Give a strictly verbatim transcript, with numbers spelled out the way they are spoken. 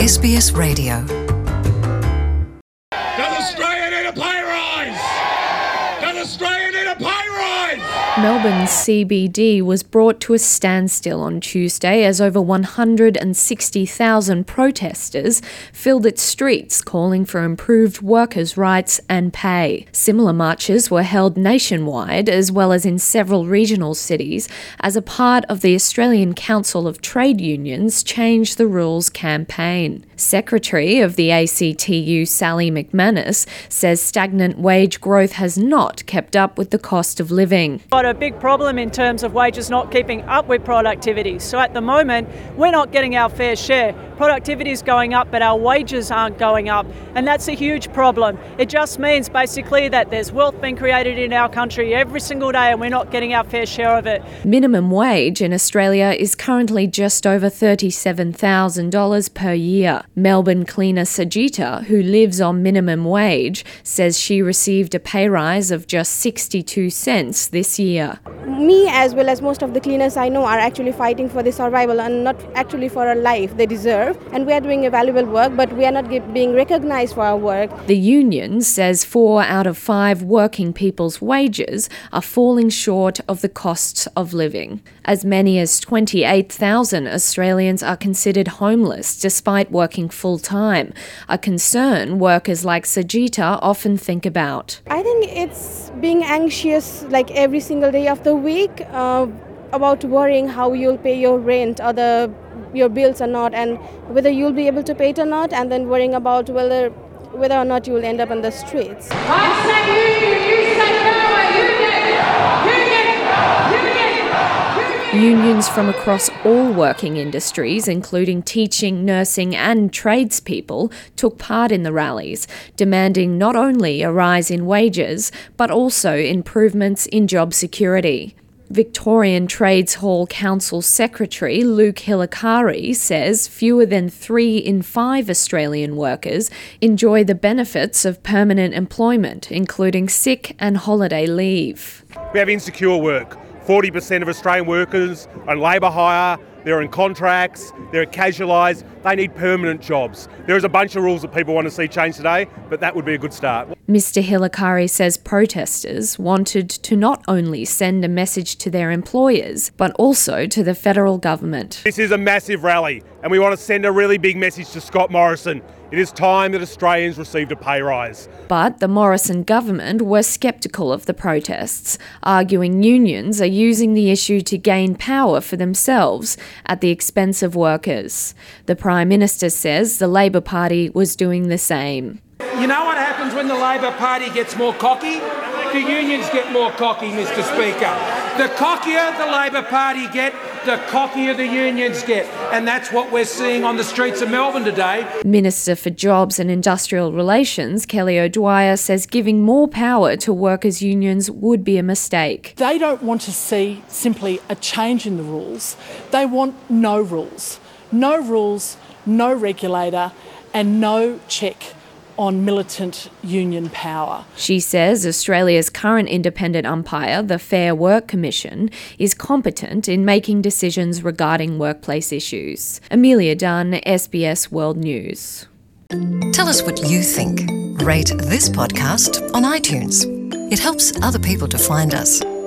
S B S Radio. Does Australia need a pay rise? Does Australia need a pay rise? Melbourne's C B D was brought to a standstill on Tuesday as over one hundred sixty thousand protesters filled its streets calling for improved workers' rights and pay. Similar marches were held nationwide as well as in several regional cities as a part of the Australian Council of Trade Unions Change the Rules campaign. Secretary of the A C T U, Sally McManus, says stagnant wage growth has not kept up with the cost of living. Got a big problem in terms of wages not keeping up with productivity. So at the moment, we're not getting our fair share. Productivity is going up, but our wages aren't going up. And that's a huge problem. It just means basically that there's wealth being created in our country every single day and we're not getting our fair share of it. Minimum wage in Australia is currently just over thirty-seven thousand dollars per year. Melbourne cleaner Sajita, who lives on minimum wage, says she received a pay rise of just sixty-two cents this year. Me, as well as most of the cleaners I know, are actually fighting for their survival and not actually for a life they deserve. And we are doing a valuable work, but we are not get, being recognised for our work. The union says four out of five working people's wages are falling short of the costs of living. As many as twenty-eight thousand Australians are considered homeless despite working full-time, a concern workers like Sajita often think about. I think it's being anxious like every single day of the week uh, about worrying how you'll pay your rent or the your bills or not, and whether you'll be able to pay it or not, and then worrying about whether whether or not you'll end up on the streets. I say union, you say power, union, union, union. Unions from across all working industries, including teaching, nursing and tradespeople, took part in the rallies, demanding not only a rise in wages, but also improvements in job security. Victorian Trades Hall Council Secretary Luke Hilakari says fewer than three in five Australian workers enjoy the benefits of permanent employment, including sick and holiday leave. We have insecure work. forty percent of Australian workers are on labour hire, they're in contracts, they're casualised, they need permanent jobs. There is a bunch of rules that people want to see changed today, but that would be a good start. Mister Hilakari says protesters wanted to not only send a message to their employers, but also to the federal government. This is a massive rally, and we want to send a really big message to Scott Morrison. It is time that Australians received a pay rise. But the Morrison government were sceptical of the protests, arguing unions are using the issue to gain power for themselves at the expense of workers. The Prime Minister says the Labor Party was doing the same. You know what happens when the Labor Party gets more cocky? The unions get more cocky, Mister Speaker. The cockier the Labor Party get, the cockier the unions get. And that's what we're seeing on the streets of Melbourne today. Minister for Jobs and Industrial Relations, Kelly O'Dwyer, says giving more power to workers' unions would be a mistake. They don't want to see simply a change in the rules. They want no rules. No rules, no regulator, and no check on militant union power. She says Australia's current independent umpire, the Fair Work Commission, is competent in making decisions regarding workplace issues. Amelia Dunn, S B S World News. Tell us what you think. Rate this podcast on iTunes. It helps other people to find us.